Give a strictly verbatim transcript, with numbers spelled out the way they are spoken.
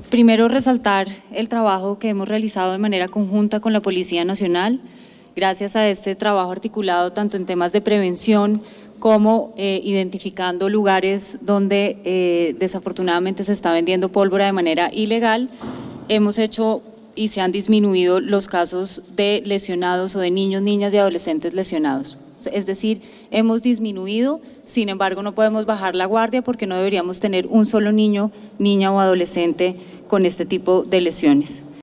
Primero, resaltar el trabajo que hemos realizado de manera conjunta con la Policía Nacional. Gracias a este trabajo articulado tanto en temas de prevención como eh, identificando lugares donde eh, desafortunadamente se está vendiendo pólvora de manera ilegal, hemos hecho y se han disminuido los casos de lesionados o de niños, niñas y adolescentes lesionados. Es decir, hemos disminuido, sin embargo no podemos bajar la guardia porque no deberíamos tener un solo niño, niña o adolescente con este tipo de lesiones.